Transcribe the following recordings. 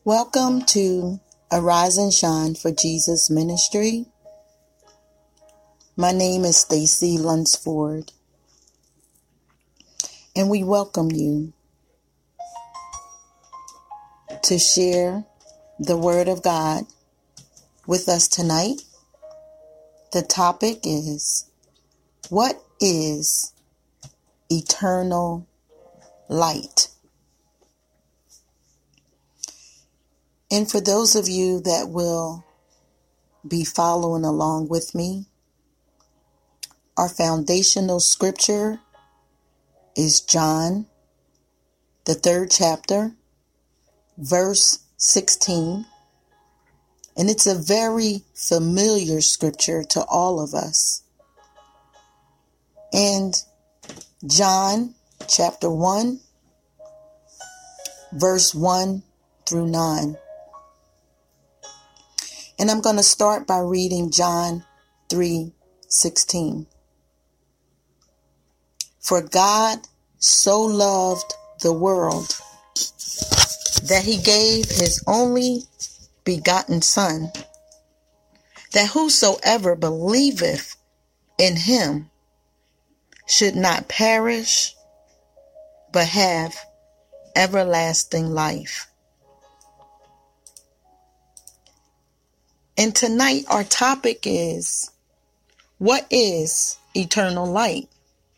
Welcome to Arise and Shine for Jesus Ministry. My name is Stacy Lunsford, and we welcome you to share the Word of God with us tonight. The topic is, what is eternal light? And for those of you that will be following along with me, our foundational scripture is John, the 3rd chapter, verse 16. And it's a very familiar scripture to all of us. And John chapter 1, verse 1 through 9. And I'm going to start by reading John 3:16. For God so loved the world that he gave his only begotten Son, that whosoever believeth in him should not perish, but have everlasting life. And tonight our topic is, what is eternal light?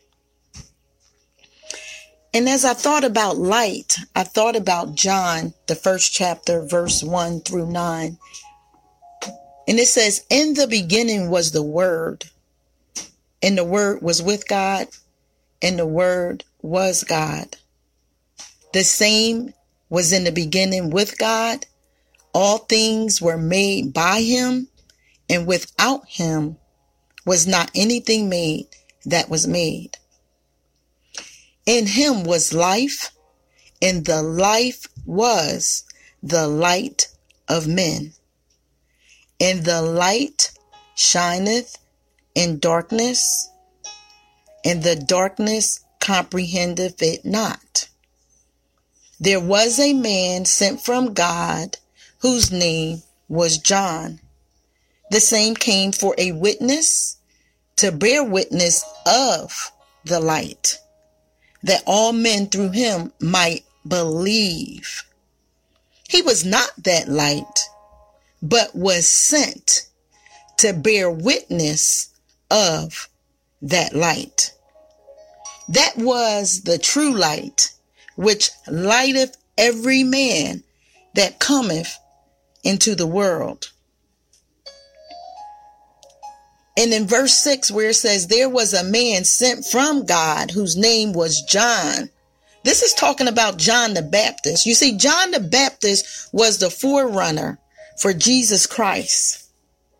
And as I thought about light, I thought about John, the 1st chapter, verse 1 through 9. And it says, in the beginning was the Word, and the Word was with God, and the Word was God. The same was in the beginning with God. All things were made by him, and without him was not anything made that was made. In him was life, and the life was the light of men. And the light shineth in darkness, and the darkness comprehendeth it not. There was a man sent from God, whose name was John. The same came for a witness, to bear witness of the light, that all men through him might believe. He was not that light, but was sent to bear witness of that light. That was the true light, which lighteth every man that cometh into the world. And in verse 6, where it says, there was a man sent from God whose name was John. This is talking about John the Baptist. You see, John the Baptist was the forerunner for Jesus Christ.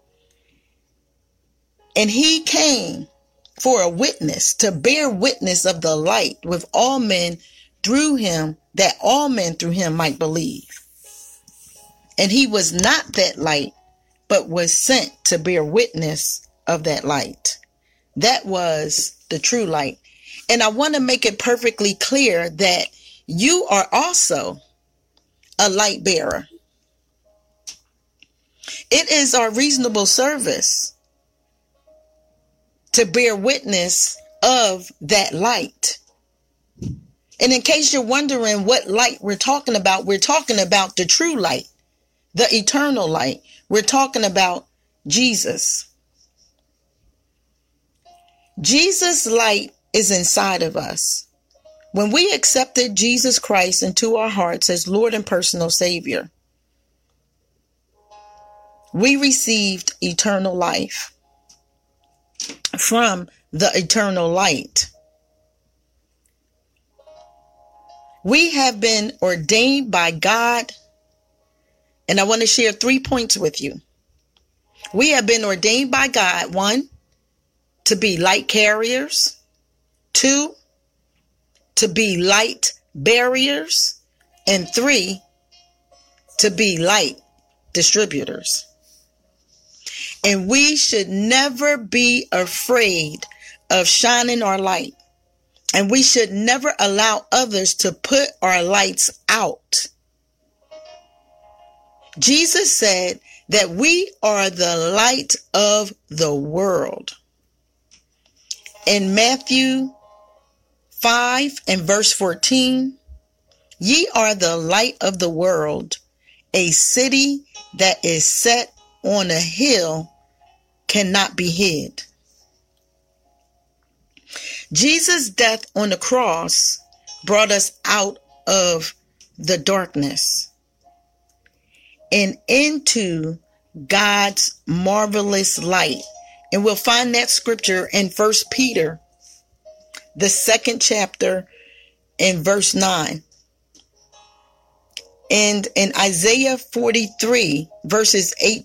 And he came for a witness, to bear witness of the light with all men through him, that all men through him might believe. And he was not that light, but was sent to bear witness of that light. That was the true light. And I want to make it perfectly clear that you are also a light bearer. It is our reasonable service to bear witness of that light. And in case you're wondering what light we're talking about the true light, the eternal light. We're talking about Jesus. Jesus' light is inside of us. When we accepted Jesus Christ into our hearts as Lord and personal Savior, we received eternal life from the eternal light. We have been ordained by God. And I want to share 3 points with you. We have been ordained by God. 1, to be light carriers. 2, to be light barriers. And 3, to be light distributors. And we should never be afraid of shining our light. And we should never allow others to put our lights out. Jesus said that we are the light of the world. In Matthew 5 and verse 14, ye are the light of the world. A city that is set on a hill cannot be hid. Jesus' death on the cross brought us out of the darkness and into God's marvelous light. And we'll find that scripture in 1 Peter, the 2nd chapter, in verse 9. And in Isaiah 43, verses 8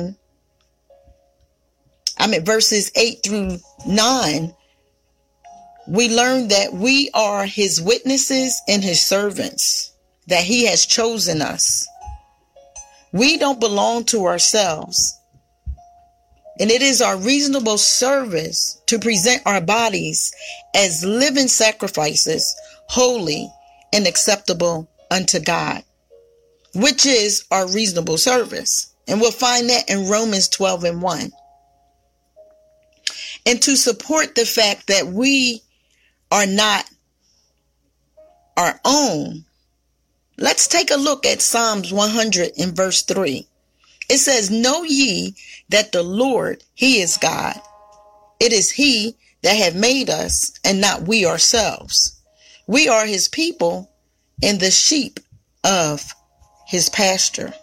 through 9, we learn that we are his witnesses and his servants, that he has chosen us. We don't belong to ourselves. And it is our reasonable service to present our bodies as living sacrifices, holy and acceptable unto God, which is our reasonable service. And we'll find that in Romans 12 and 1. And to support the fact that we are not our own, let's take a look at Psalms 100 and verse 3. It says, know ye that the Lord, he is God. It is he that have made us and not we ourselves. We are his people and the sheep of his pasture.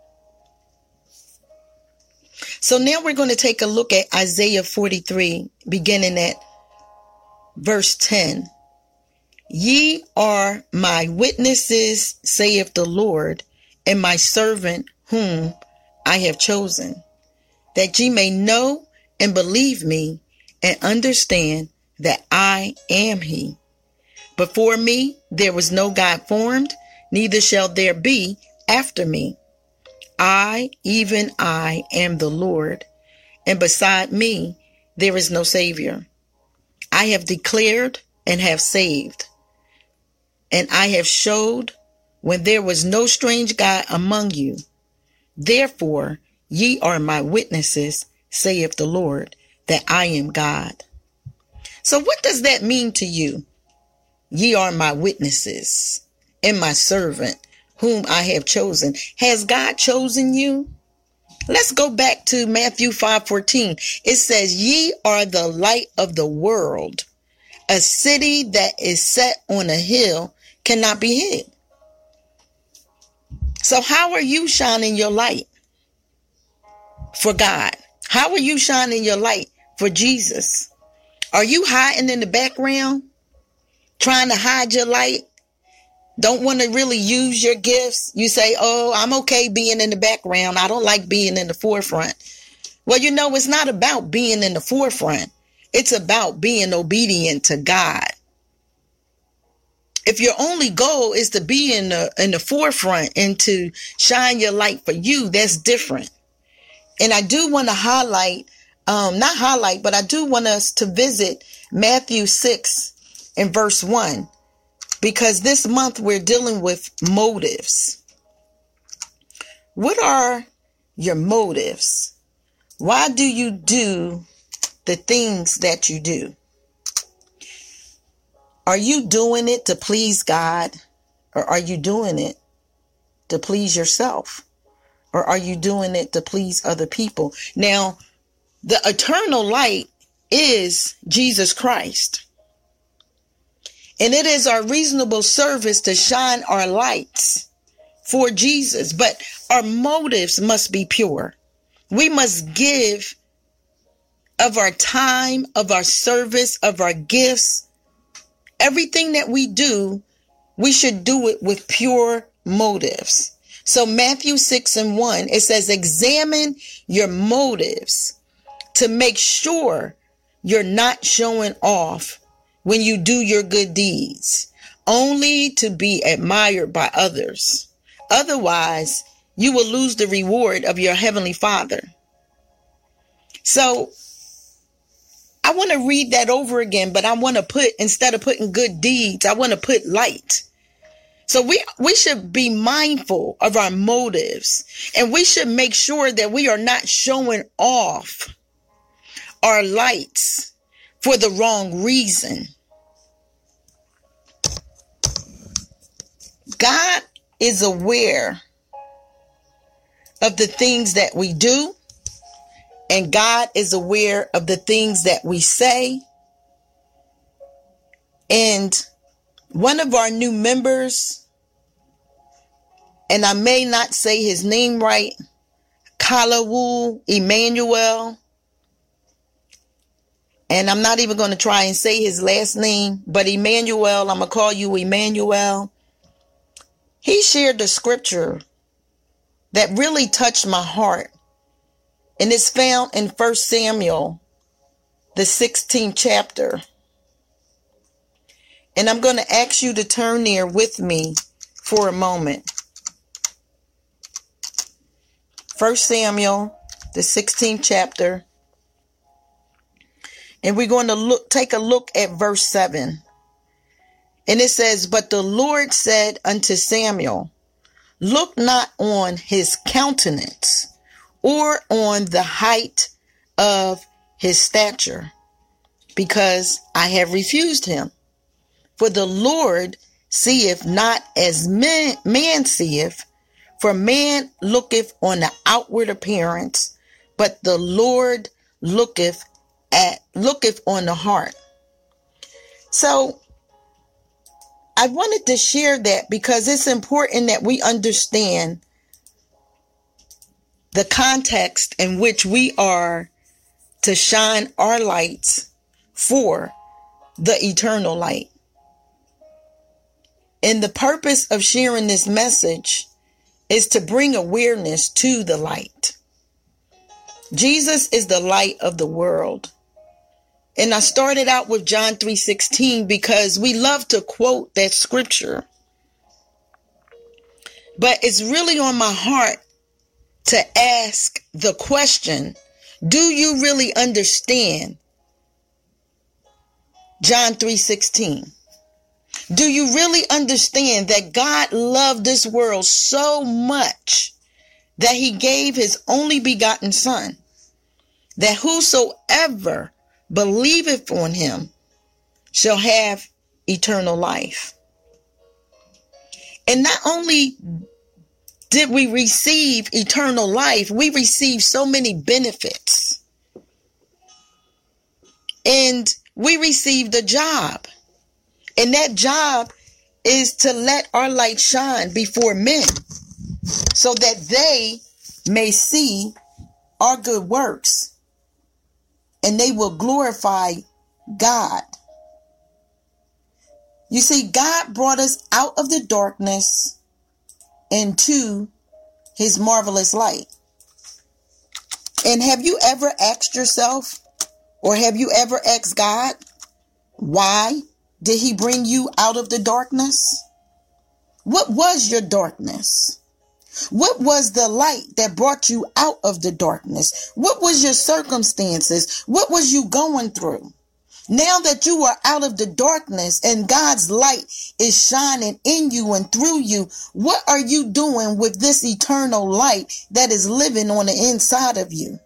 So now we're going to take a look at Isaiah 43, beginning at verse 10. Ye are my witnesses, saith the Lord, and my servant whom I have chosen, that ye may know and believe me and understand that I am he. Before me there was no God formed, neither shall there be after me. I, even I, am the Lord, and beside me there is no Savior. I have declared and have saved, and I have showed when there was no strange God among you. Therefore, ye are my witnesses, saith the Lord, that I am God. So what does that mean to you? Ye are my witnesses and my servant whom I have chosen. Has God chosen you? Let's go back to Matthew 5:14. It says, ye are the light of the world. A city that is set on a hill cannot be hid. So how are you shining your light for God? How are you shining your light for Jesus? Are you hiding in the background, trying to hide your light? Don't want to really use your gifts? You say, oh, I'm okay being in the background. I don't like being in the forefront. Well, you know, it's not about being in the forefront. It's about being obedient to God. If your only goal is to be in the forefront and to shine your light for you, that's different. And I do want to but I do want us to visit Matthew 6 and verse 1, because this month we're dealing with motives. What are your motives? Why do you do the things that you do? Are you doing it to please God, or are you doing it to please yourself? Or are you doing it to please other people? Now, the eternal light is Jesus Christ. And it is our reasonable service to shine our lights for Jesus. But our motives must be pure. We must give of our time, of our service, of our gifts. Everything that we do, we should do it with pure motives. So Matthew 6 and 1, it says, examine your motives to make sure you're not showing off when you do your good deeds, only to be admired by others. Otherwise, you will lose the reward of your heavenly Father. So I want to read that over again, but I want to put, instead of putting good deeds, I want to put light. So we should be mindful of our motives, and we should make sure that we are not showing off our lights for the wrong reason. God is aware of the things that we do, and God is aware of the things that we say. And one of our new members, and I may not say his name right, Kalawu Emmanuel, and I'm not even going to try and say his last name, but Emmanuel, I'm going to call you Emmanuel. He shared the scripture that really touched my heart. And it's found in 1 Samuel, the 16th chapter. And I'm going to ask you to turn there with me for a moment. 1 Samuel, the 16th chapter. And we're going to take a look at verse 7. And it says, "But the Lord said unto Samuel, look not on his countenance, or on the height of his stature, because I have refused him. For the Lord seeth not as man seeth, for man looketh on the outward appearance, but the Lord looketh on the heart." So I wanted to share that because it's important that we understand the context in which we are to shine our lights for the eternal light. And the purpose of sharing this message is to bring awareness to the light. Jesus is the light of the world. And I started out with John 3:16 because we love to quote that scripture. But it's really on my heart to ask the question, do you really understand John 3:16? Do you really understand that God loved this world so much that he gave his only begotten Son, that whosoever believeth on him shall have eternal life? And not only did we receive eternal life, we received so many benefits. And we received a job. And that job is to let our light shine before men so that they may see our good works and they will glorify God. You see, God brought us out of the darkness into his marvelous light. And have you ever asked yourself, or have you ever asked God, why did he bring you out of the darkness? What was your darkness? What was the light that brought you out of the darkness? What was your circumstances? What was you going through? Now that you are out of the darkness and God's light is shining in you and through you, what are you doing with this eternal light that is living on the inside of you?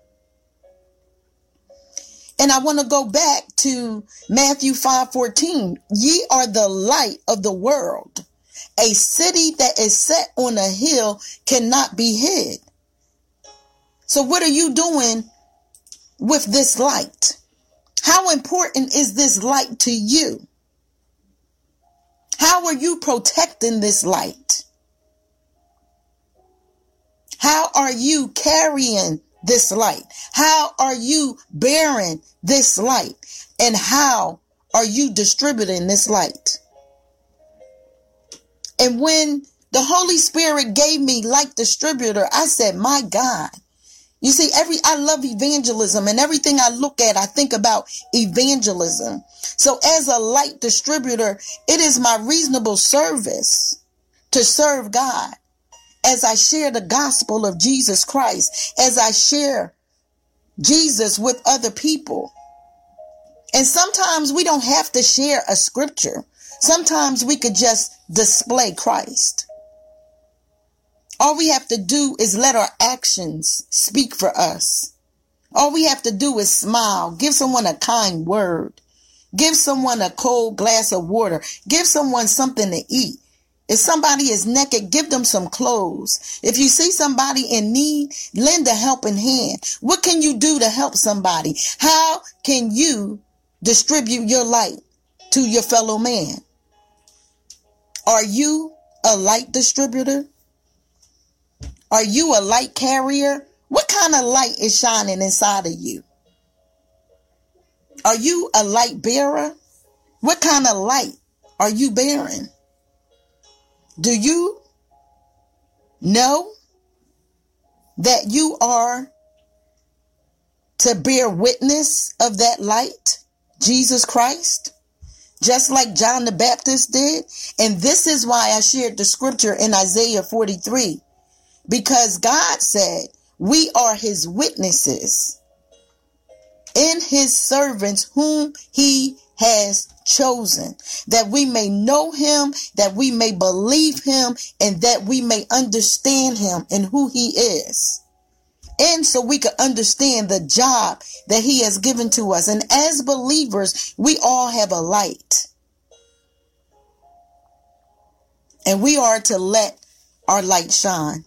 And I want to go back to Matthew 5:14. Ye are the light of the world. A city that is set on a hill cannot be hid. So what are you doing with this light? How important is this light to you? How are you protecting this light? How are you carrying this light? How are you bearing this light? And how are you distributing this light? And when the Holy Spirit gave me light distributor, I said, my God. You see, I love evangelism, and everything I look at, I think about evangelism. So as a light distributor, it is my reasonable service to serve God as I share the gospel of Jesus Christ, as I share Jesus with other people. And sometimes we don't have to share a scripture. Sometimes we could just display Christ. All we have to do is let our actions speak for us. All we have to do is smile, give someone a kind word, give someone a cold glass of water, give someone something to eat. If somebody is naked, give them some clothes. If you see somebody in need, lend a helping hand. What can you do to help somebody? How can you distribute your light to your fellow man? Are you a light distributor? Are you a light carrier? What kind of light is shining inside of you? Are you a light bearer? What kind of light are you bearing? Do you know that you are to bear witness of that light, Jesus Christ, just like John the Baptist did? And this is why I shared the scripture in Isaiah 43, because God said we are his witnesses in his servants whom he has chosen, that we may know him, that we may believe him, and that we may understand him and who he is. And so we can understand the job that he has given to us. And as believers, we all have a light. And we are to let our light shine.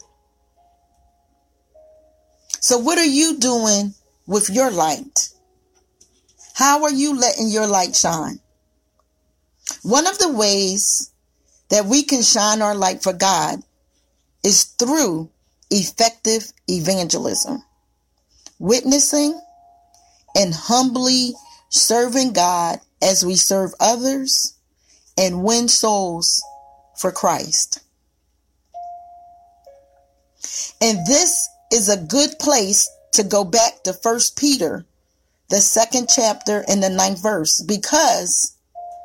So what are you doing with your light? How are you letting your light shine? One of the ways that we can shine our light for God is through effective evangelism, witnessing and humbly serving God as we serve others and win souls for Christ. And this is a good place to go back to 1 Peter, the 2nd chapter and the 9th verse, because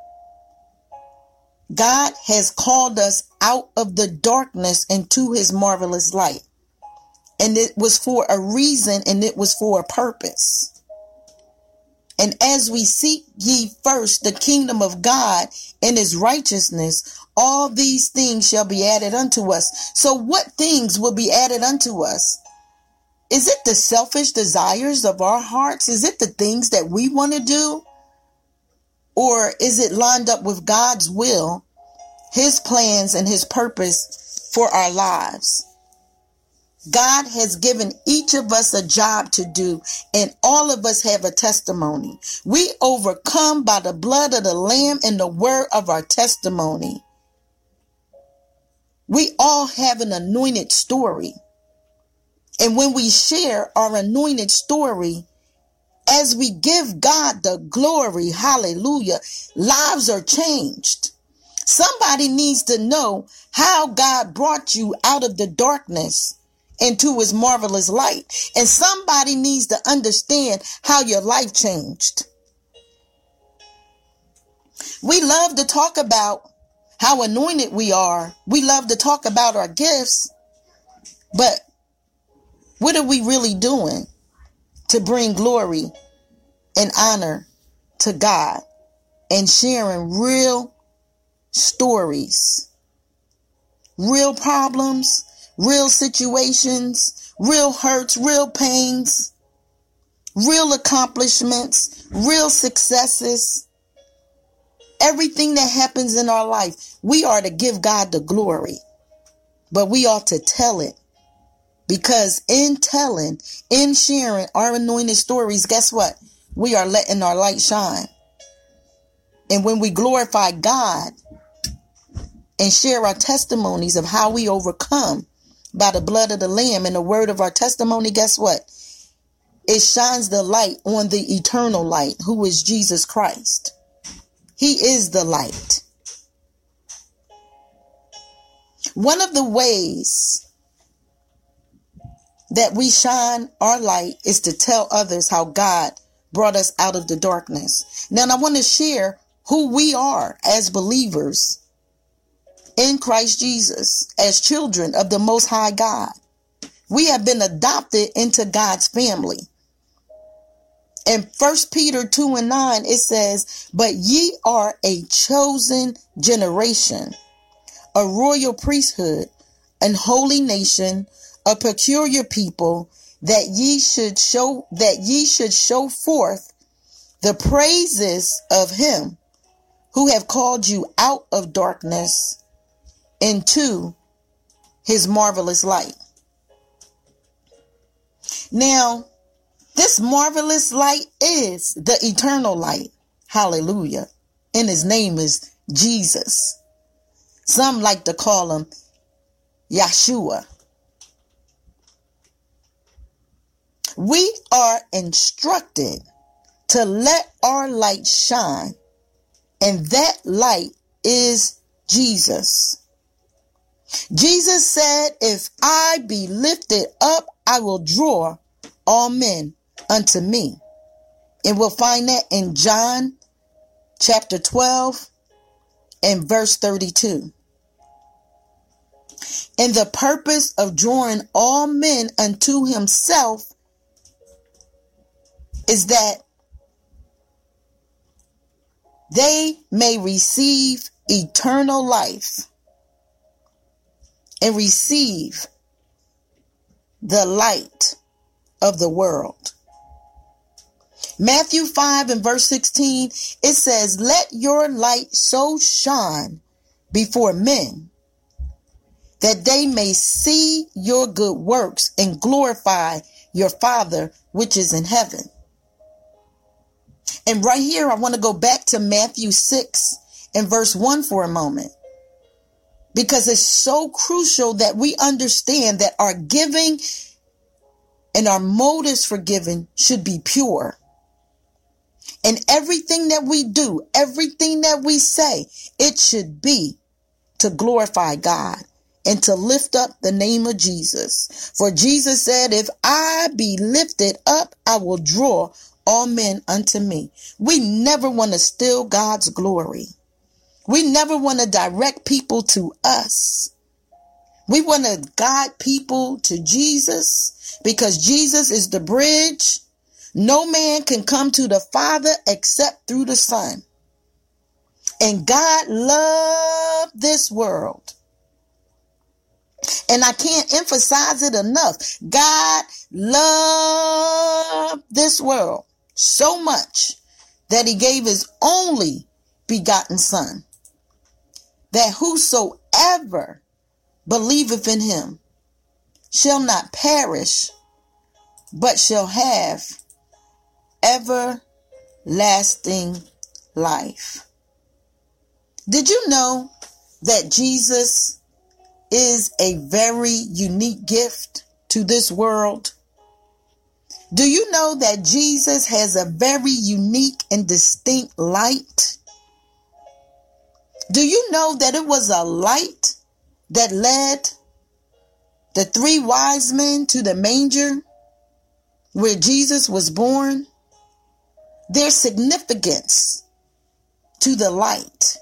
God has called us out of the darkness into his marvelous light. And it was for a reason, and it was for a purpose. And as we seek ye first the kingdom of God and his righteousness, all these things shall be added unto us. So what things will be added unto us? Is it the selfish desires of our hearts? Is it the things that we want to do? Or is it lined up with God's will, his plans, and his purpose for our lives? God has given each of us a job to do, and all of us have a testimony. We overcome by the blood of the Lamb and the word of our testimony. We all have an anointed story. And when we share our anointed story, as we give God the glory, hallelujah, lives are changed. Somebody needs to know how God brought you out of the darkness into his marvelous light. And somebody needs to understand how your life changed. We love to talk about how anointed we are. We love to talk about our gifts. But what are we really doing to bring glory and honor to God and sharing real stories, real problems, real situations, real hurts, real pains, real accomplishments, real successes, everything that happens in our life? We are to give God the glory, but we ought to tell it. Because in telling, in sharing our anointed stories, guess what? We are letting our light shine. And when we glorify God and share our testimonies of how we overcome by the blood of the Lamb and the word of our testimony, guess what? It shines the light on the eternal light, who is Jesus Christ. He is the light. One of the ways that we shine our light is to tell others how God brought us out of the darkness. Now, I want to share who we are as believers in Christ Jesus, as children of the Most High God. We have been adopted into God's family. In 1 Peter 2:9, it says, but ye are a chosen generation, a royal priesthood, an holy nation, a peculiar people, that ye should show forth the praises of him who have called you out of darkness into his marvelous light. Now, this marvelous light is the eternal light. Hallelujah. And his name is Jesus. Some like to call him Yeshua. We are instructed to let our light shine, and that light is Jesus. Jesus said, if I be lifted up, I will draw all men unto me. And we'll find that in John chapter 12 and verse 32. And the purpose of drawing all men unto himself is that they may receive eternal life and receive the light of the world. Matthew 5 and verse 16, it says, let your light so shine before men that they may see your good works and glorify your Father which is in heaven. And right here, I want to go back to Matthew 6 and verse 1 for a moment, because it's so crucial that we understand that our giving and our motives for giving should be pure. And everything that we do, everything that we say, it should be to glorify God and to lift up the name of Jesus. For Jesus said, if I be lifted up, I will draw all men unto me. We never want to steal God's glory. We never want to direct people to us. We want to guide people to Jesus, because Jesus is the bridge. No man can come to the Father except through the Son. And God loved this world. And I can't emphasize it enough. God loved this world so much that he gave his only begotten Son, that whosoever believeth in him shall not perish, but shall have everlasting life. Did you know that Jesus is a very unique gift to this world? Do you know that Jesus has a very unique and distinct light? Do you know that it was a light that led the three wise men to the manger where Jesus was born? There's significance to the light.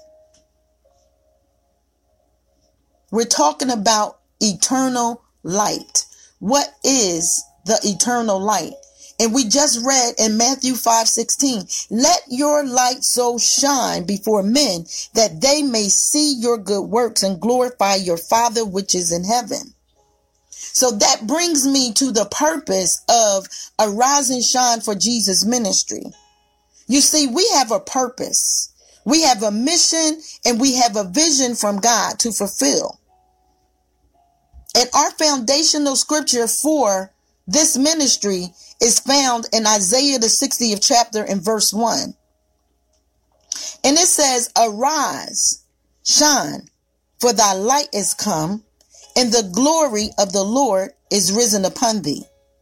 We're talking about eternal light. What is the eternal light? And we just read in Matthew 5:16, let your light so shine before men that they may see your good works and glorify your Father which is in heaven. So that brings me to the purpose of Arise and Shine for Jesus ministry. You see, we have a purpose. We have a mission and we have a vision from God to fulfill. And our foundational scripture for this ministry is found in Isaiah the 60th chapter and verse 1. And it says, arise, shine, for thy light is come, and the glory of the Lord is risen upon thee.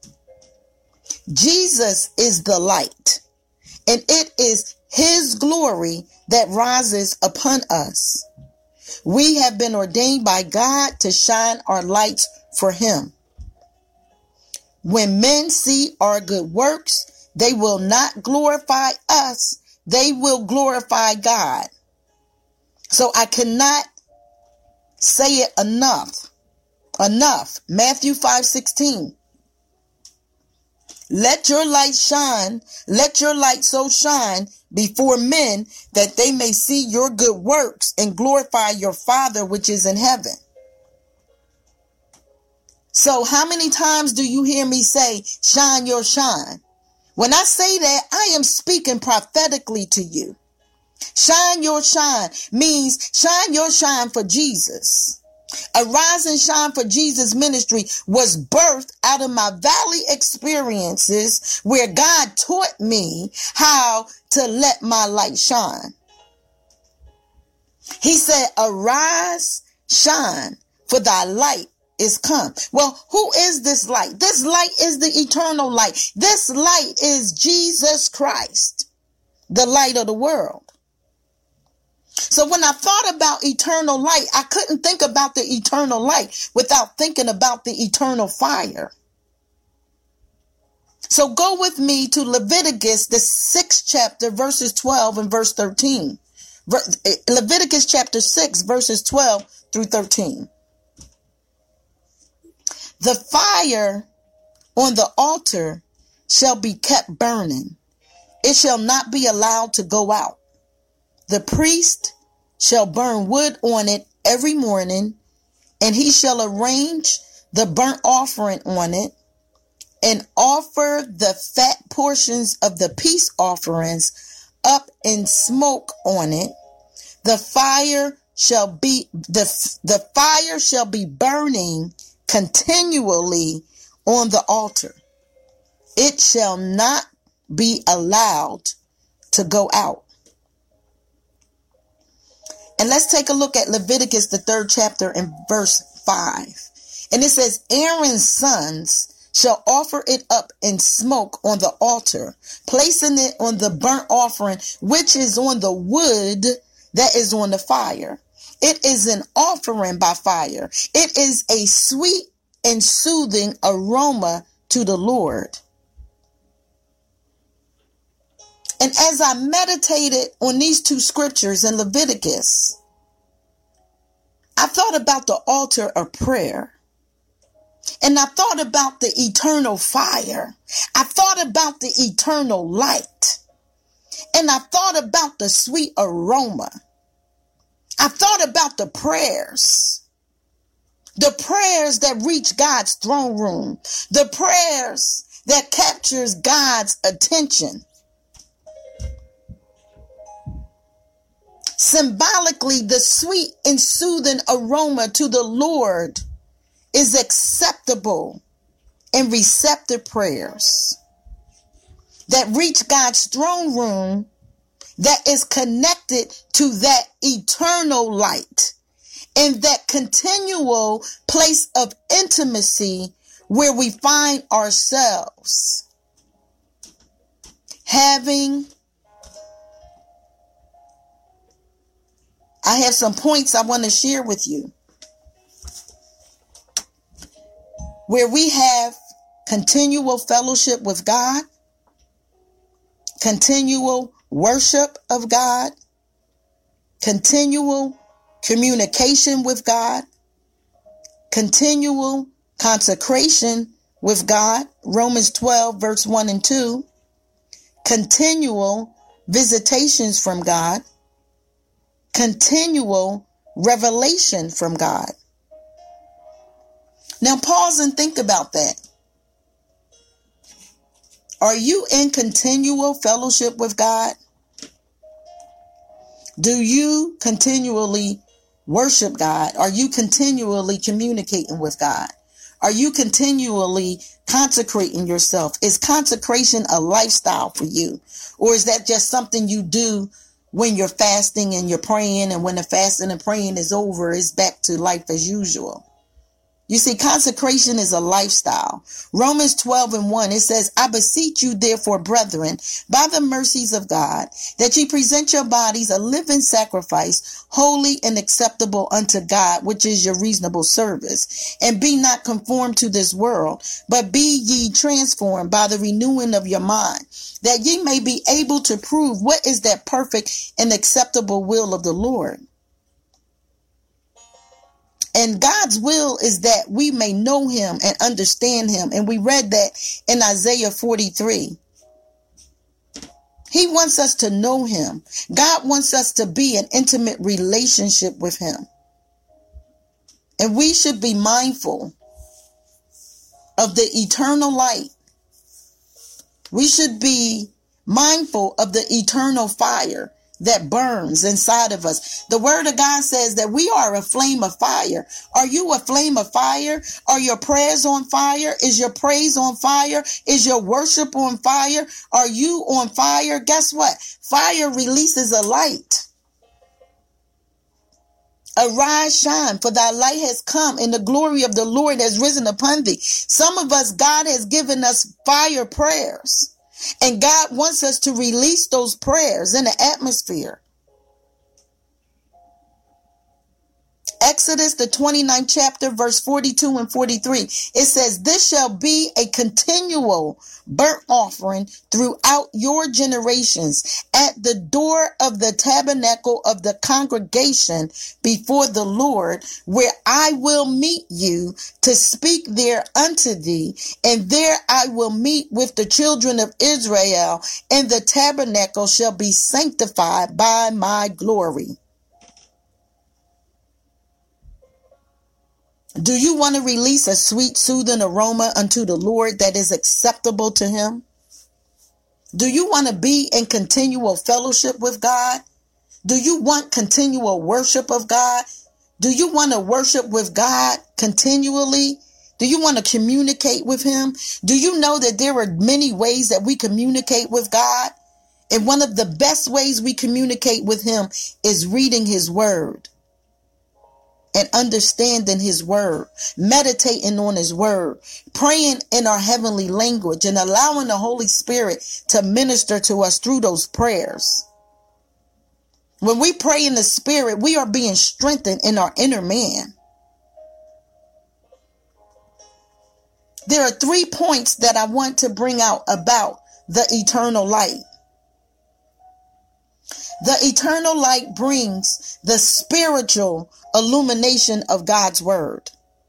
Jesus is the light, and it is his glory that rises upon us. We have been ordained by God to shine our lights for him. When men see our good works, they will not glorify us. They will glorify God. So I cannot say it enough. Matthew 5:16. Let your light shine. Let your light so shine before men that they may see your good works and glorify your Father which is in heaven. So how many times do you hear me say, shine your shine? When I say that, I am speaking prophetically to you. Shine your shine means shine your shine for Jesus. Arise and Shine for Jesus ministry was birthed out of my valley experiences where God taught me how to let my light shine. He said, arise, shine, for thy light is come. Well, who is this light? This light is the eternal light. This light is Jesus Christ, the light of the world. So when I thought about eternal light, I couldn't think about the eternal light without thinking about the eternal fire. So go with me to Leviticus, the 6th chapter, verses 12 and verse 13. Leviticus chapter 6, verses 12 through 13. The fire on the altar shall be kept burning. It shall not be allowed to go out. The priest shall burn wood on it every morning, and he shall arrange the burnt offering on it and offer the fat portions of the peace offerings up in smoke on it. The fire shall be burning continually on the altar. It shall not be allowed to go out. And let's take a look at Leviticus, the 3rd chapter and verse 5. And it says, Aaron's sons shall offer it up in smoke on the altar, placing it on the burnt offering, which is on the wood that is on the fire. It is an offering by fire. It is a sweet and soothing aroma to the Lord. And as I meditated on these two scriptures in Leviticus, I thought about the altar of prayer. And I thought about the eternal fire. I thought about the eternal light. And I thought about the sweet aroma. I thought about the prayers that reach God's throne room, the prayers that captures God's attention. Symbolically, the sweet and soothing aroma to the Lord is acceptable and receptive prayers that reach God's throne room, that is connected to that eternal light and that continual place of intimacy where we find ourselves I have some points I want to share with you where we have continual fellowship with God, continual worship of God, continual communication with God, continual consecration with God, Romans 12, verse 1 and 2, continual visitations from God, continual revelation from God. Now pause and think about that. Are you in continual fellowship with God? Do you continually worship God? Are you continually communicating with God? Are you continually consecrating yourself? Is consecration a lifestyle for you? Or is that just something you do when you're fasting and you're praying, and when the fasting and praying is over, it's back to life as usual? You see, consecration is a lifestyle. Romans 12 and 1, it says, I beseech you, therefore, brethren, by the mercies of God, that ye present your bodies a living sacrifice, holy and acceptable unto God, which is your reasonable service. And be not conformed to this world, but be ye transformed by the renewing of your mind, that ye may be able to prove what is that perfect and acceptable will of the Lord. And God's will is that we may know him and understand him. And we read that in Isaiah 43. He wants us to know him. God wants us to be in intimate relationship with him. And we should be mindful of the eternal light. We should be mindful of the eternal fire that burns inside of us. The word of God says that we are a flame of fire. Are you a flame of fire? Are your prayers on fire? Is your praise on fire? Is your worship on fire? Are you on fire? Guess what? Fire releases a light. Arise, shine, for thy light has come, and the glory of the Lord has risen upon thee. Some of us, God has given us fire prayers. And God wants us to release those prayers in the atmosphere. Exodus, the 29th chapter, verse 42 and 43. It says, this shall be a continual burnt offering throughout your generations at the door of the tabernacle of the congregation before the Lord, where I will meet you to speak there unto thee. And there I will meet with the children of Israel, and the tabernacle shall be sanctified by my glory. Do you want to release a sweet, soothing aroma unto the Lord that is acceptable to him? Do you want to be in continual fellowship with God? Do you want continual worship of God? Do you want to worship with God continually? Do you want to communicate with him? Do you know that there are many ways that we communicate with God? And one of the best ways we communicate with him is reading his word. And understanding his word, meditating on his word, praying in our heavenly language, and allowing the Holy Spirit to minister to us through those prayers. When we pray in the Spirit, we are being strengthened in our inner man. There are 3 points that I want to bring out about the eternal light. The eternal light brings the spiritual illumination of God's word.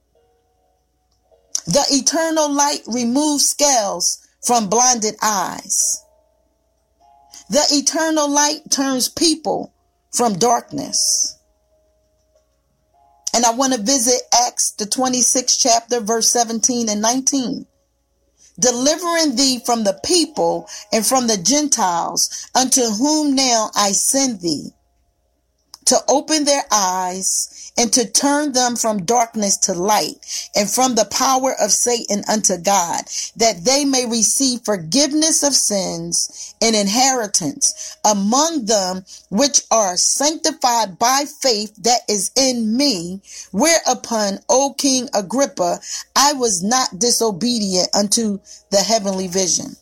The eternal light removes scales from blinded eyes. The eternal light turns people from darkness. And I want to visit Acts, the 26th chapter, verse 17 and 19. Delivering thee from the people and from the Gentiles, unto whom now I send thee, to open their eyes and to turn them from darkness to light, and from the power of Satan unto God, that they may receive forgiveness of sins and inheritance among them which are sanctified by faith that is in me. Whereupon, O King Agrippa, I was not disobedient unto the heavenly vision.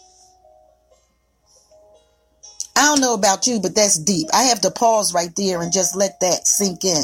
I don't know about you, but that's deep. I have to pause right there and just let that sink in.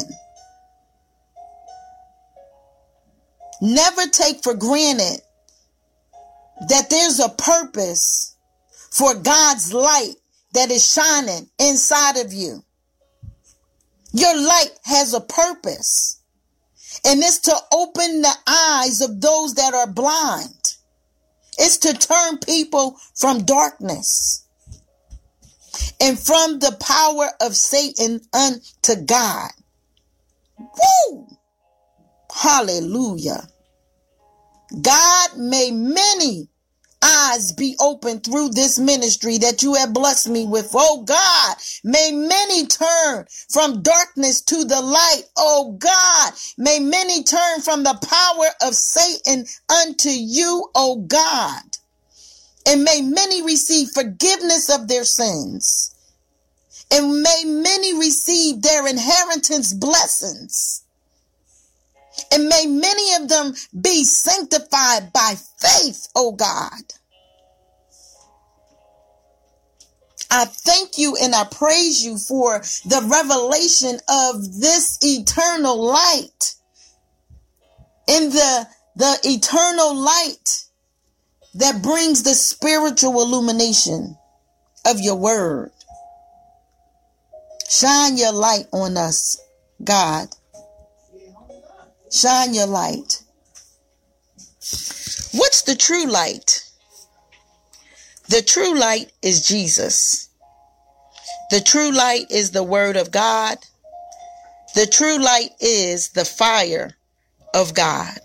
Never take for granted that there's a purpose for God's light that is shining inside of you. Your light has a purpose, and it's to open the eyes of those that are blind. It's to turn people from darkness and from the power of Satan unto God. Woo! Hallelujah. God, may many eyes be opened through this ministry that you have blessed me with. Oh God, may many turn from darkness to the light. Oh God, may many turn from the power of Satan unto you, oh God. And may many receive forgiveness of their sins. And may many receive their inheritance blessings. And may many of them be sanctified by faith, oh God. I thank you and I praise you for the revelation of this eternal light. In the eternal light that brings the spiritual illumination of your word. Shine your light on us, God. Shine your light. What's the true light? The true light is Jesus. The true light is the word of God. The true light is the fire of God.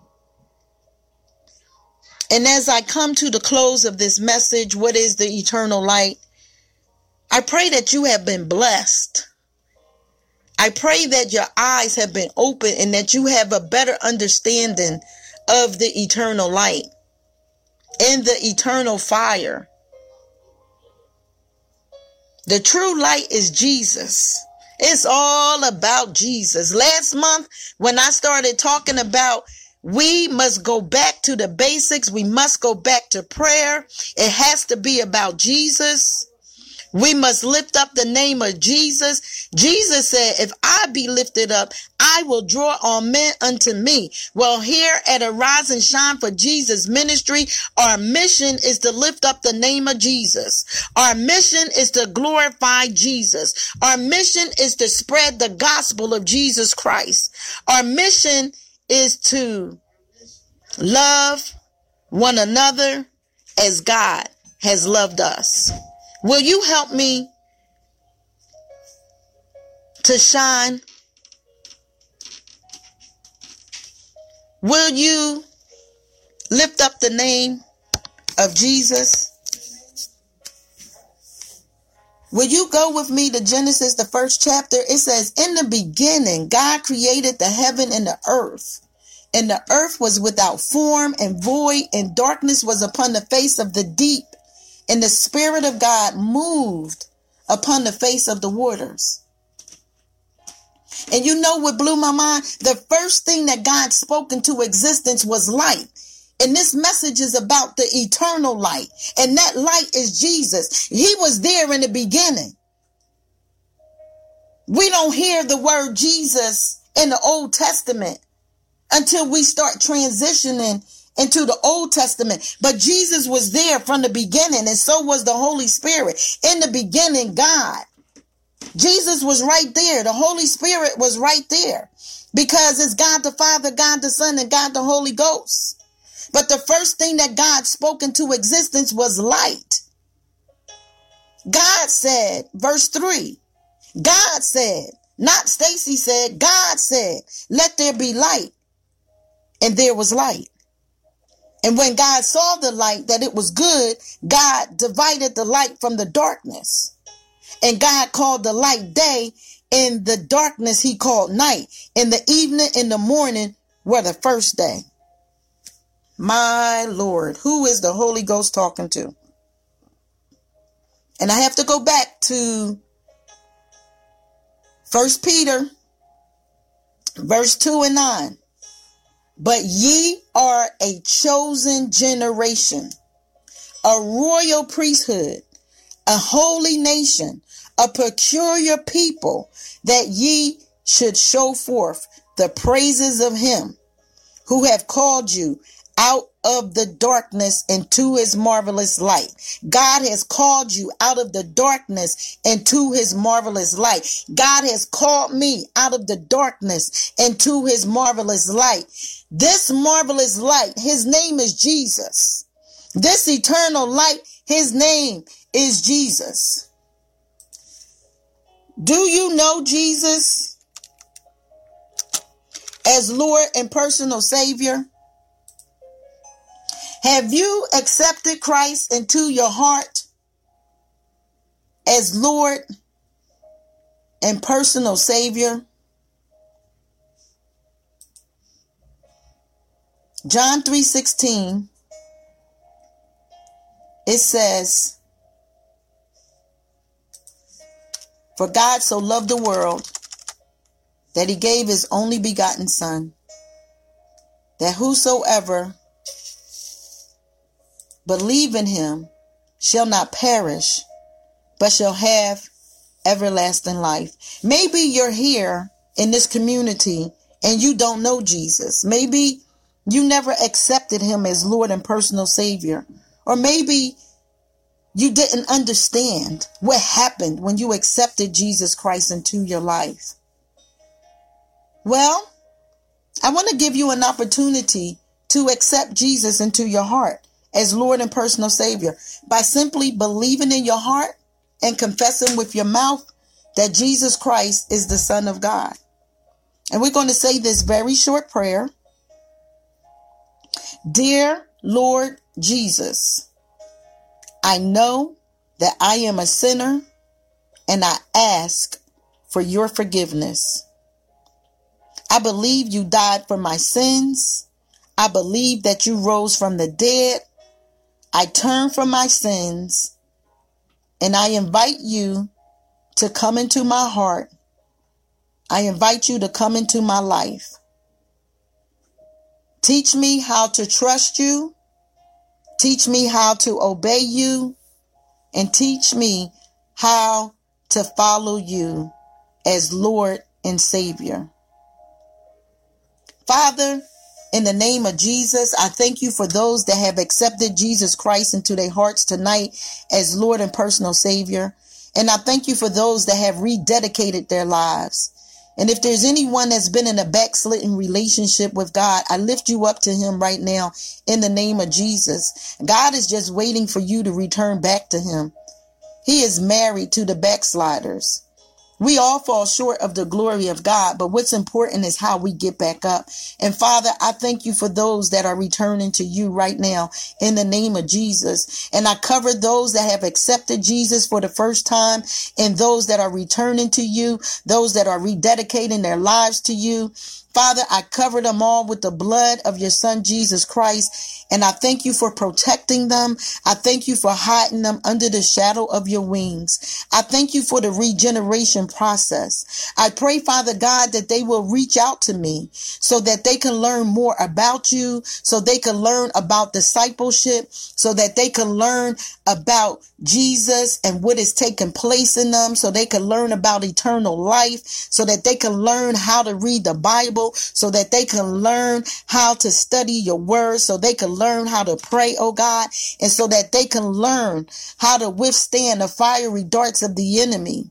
And as I come to the close of this message, what is the eternal light? I pray that you have been blessed. I pray that your eyes have been opened and that you have a better understanding of the eternal light and the eternal fire. The true light is Jesus. It's all about Jesus. Last month, when I started talking about we must go back to the basics, we must go back to prayer. It has to be about Jesus. We must lift up the name of Jesus. Jesus said, if I be lifted up, I will draw all men unto me. Well, here at Arise and Shine for Jesus Ministry, our mission is to lift up the name of Jesus. Our mission is to glorify Jesus. Our mission is to spread the gospel of Jesus Christ. Our mission is to love one another as God has loved us. Will you help me to shine? Will you lift up the name of Jesus? Will you go with me to Genesis, the first chapter? It says, in the beginning, God created the heaven and the earth. And the earth was without form and void, and darkness was upon the face of the deep. And the Spirit of God moved upon the face of the waters. And you know what blew my mind? The first thing that God spoke into existence was light. And this message is about the eternal light. And that light is Jesus. He was there in the beginning. We don't hear the word Jesus in the Old Testament until we start transitioning into the Old Testament. But Jesus was there from the beginning, and so was the Holy Spirit. In the beginning, God. Jesus was right there. The Holy Spirit was right there, because it's God the Father, God the Son, and God the Holy Ghost. But the first thing that God spoke into existence was light. God said, verse 3, God said, not Stacy said, God said, let there be light. And there was light. And when God saw the light, that it was good, God divided the light from the darkness. And God called the light day, and the darkness he called night. And the evening and the morning were the first day. My Lord, who is the Holy Ghost talking to? And I have to go back to 1 Peter, verse 2 and 9. But ye are a chosen generation, a royal priesthood, a holy nation, a peculiar people, that ye should show forth the praises of him who have called you out of the darkness into his marvelous light. God has called you out of the darkness into his marvelous light. God has called me out of the darkness into his marvelous light. This marvelous light, his name is Jesus. This eternal light, his name is Jesus. Do you know Jesus as Lord and personal Savior? Have you accepted Christ into your heart as Lord and personal Savior? John 3:16, it says, for God so loved the world that he gave his only begotten Son, that whosoever believe in him shall not perish, but shall have everlasting life. Maybe you're here in this community and you don't know Jesus. Maybe you never accepted him as Lord and personal Savior. Or maybe you didn't understand what happened when you accepted Jesus Christ into your life. Well, I want to give you an opportunity to accept Jesus into your heart as Lord and personal Savior by simply believing in your heart and confessing with your mouth that Jesus Christ is the Son of God. And we're going to say this very short prayer. Dear Lord Jesus, I know that I am a sinner and I ask for your forgiveness. I believe you died for my sins. I believe that you rose from the dead. I turn from my sins and I invite you to come into my heart. I invite you to come into my life. Teach me how to trust you. Teach me how to obey you. And teach me how to follow you as Lord and Savior. Father, in the name of Jesus, I thank you for those that have accepted Jesus Christ into their hearts tonight as Lord and personal Savior. And I thank you for those that have rededicated their lives. And if there's anyone that's been in a backslidden relationship with God, I lift you up to him right now in the name of Jesus. God is just waiting for you to return back to him. He is married to the backsliders. We all fall short of the glory of God, but what's important is how we get back up. And Father, I thank you for those that are returning to you right now in the name of Jesus. And I cover those that have accepted Jesus for the first time and those that are returning to you, those that are rededicating their lives to you. Father, I cover them all with the blood of your Son, Jesus Christ. And I thank you for protecting them. I thank you for hiding them under the shadow of your wings. I thank you for the regeneration process. I pray, Father God, that they will reach out to me so that they can learn more about you, so they can learn about discipleship, so that they can learn about Jesus and what is taking place in them, so they can learn about eternal life, so that they can learn how to read the Bible, so that they can learn how to study your word, so they can learn how to pray, oh God, and so that they can learn how to withstand the fiery darts of the enemy.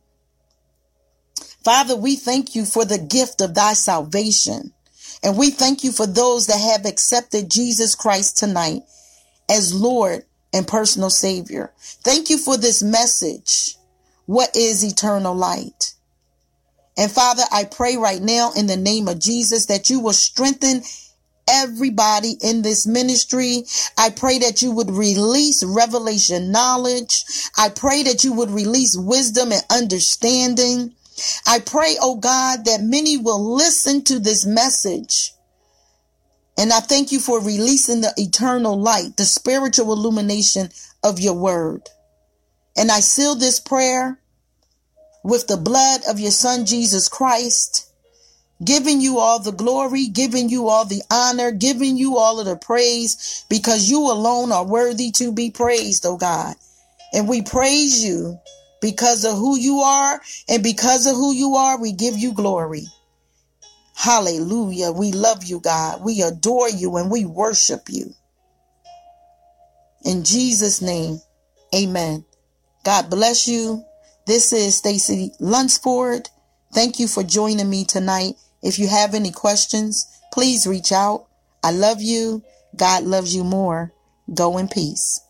Father, we thank you for the gift of thy salvation. And we thank you for those that have accepted Jesus Christ tonight as Lord and personal Savior. Thank you for this message. What is eternal light? And Father, I pray right now in the name of Jesus that you will strengthen everybody in this ministry. I pray that you would release revelation knowledge. I pray that you would release wisdom and understanding. I pray, oh God, that many will listen to this message. And I thank you for releasing the eternal light, the spiritual illumination of your word. And I seal this prayer with the blood of your Son, Jesus Christ, giving you all the glory, giving you all the honor, giving you all of the praise, because you alone are worthy to be praised, oh God. And we praise you because of who you are, and because of who you are, we give you glory. Hallelujah. We love you, God. We adore you and we worship you. In Jesus' name, amen. God bless you. This is Stacy Lunsford. Thank you for joining me tonight. If you have any questions, please reach out. I love you. God loves you more. Go in peace.